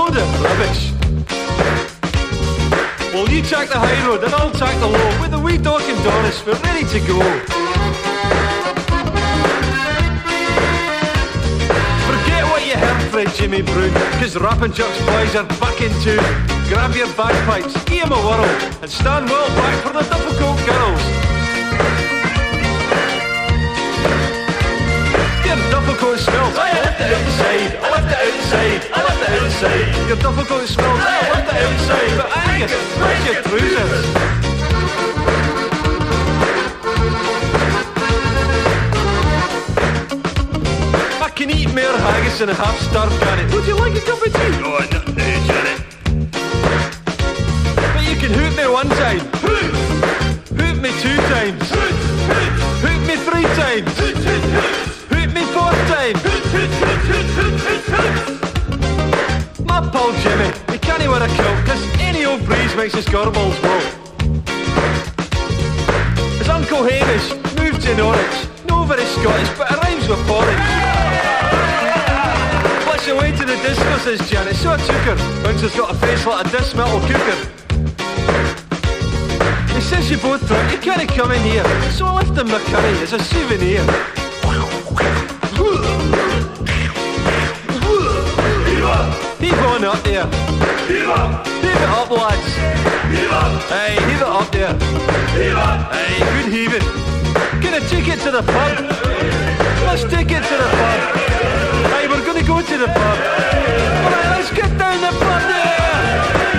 called it rubbish. Well, you take the high road and I'll take the low. With the wee Doc and Doris, we're ready to go. Forget what you heard, Fred Jimmy Brown, cause Rappin' Chuck's boys are back in tune. Grab your bagpipes, give 'em a whirl, and stand well back for the difficult girls. Your difficult smells, I left it outside, I left it outside, I left it outside. Your difficult smells, I left it outside, but Angus, where's your trousers? I can eat more haggis than a half-starved Janet. Would you like a cup of tea? No, not now, Janet. But you can hoot me one time. Hoot! Hoot me 2 times. Hoot! Hoot! Hoot me 3 times. Hoot! Hoot! Hoot! Hoot me 4 times. Hoot! Hoot! Hoot! Hoot! Hoot! Hoot! My pal Jimmy, he can't wear a kilt, cause any old breeze makes his garbles blow. His Uncle Hamish moved to Norwich. No very Scottish, but it rhymes with porridge. What's your way to the disco, says Janet, so I took her. Bouncer's got a face like a dismantle cooker. He says you both drunk, you can't come in here, so I left him my curry as a souvenir. Heave on up there. Heave up! Heave it up, lads. Heave up! Hey, heave it up there. Heave up! Hey, good heaving. Gonna take it to the pub. Let's take it to the pub. Hey, we're gonna go to the pub. Alright, let's get down the